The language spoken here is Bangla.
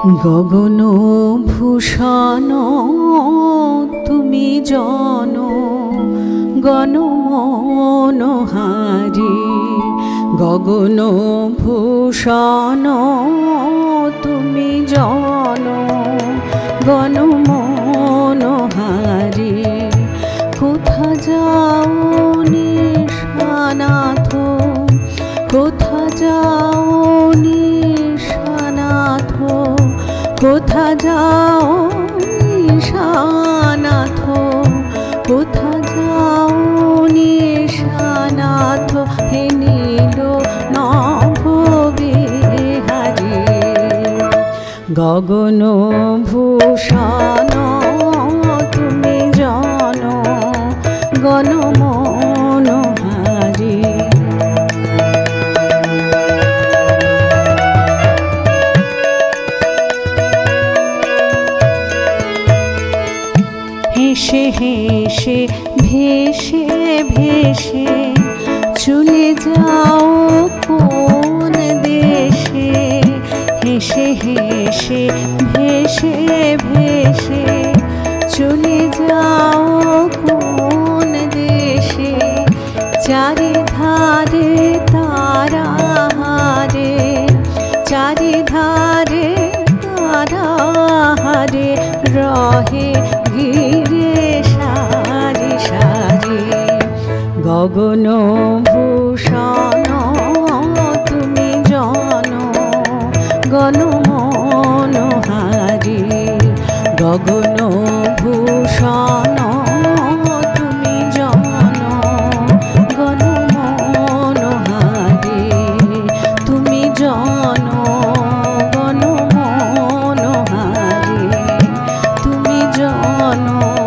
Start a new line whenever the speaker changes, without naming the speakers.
গগন ভূষণ তুমি জন গণ মনোহারী। গগন ভূষণ তুমি জন গণ মনোহারী। কোথা যাও নিশানাথ, কোথা যাও নিশানাথ, কোথা যাও নিশানাথ, কোথা যাও নিশানাথ, হে নীল নভ বিহারী। গগন ভূষণ তুমি জন গণ মনোহারী। হেসে হেসে ভেসে ভেসে চলে যাও কোন দেশে। হেসে হেসে ভেসে ভেসে চলে যাও কোন দেশে। চারিধারে তারা হারে, চারিধারে তারা হারে রহে ঘিরে সারি সারি। গগন ভূষণ তুমি জন গণ মনোহারী। গগন ভূষণ তুমি জন গণ মনোহারী। তুমি জন গণ মনোহারী, তুমি জন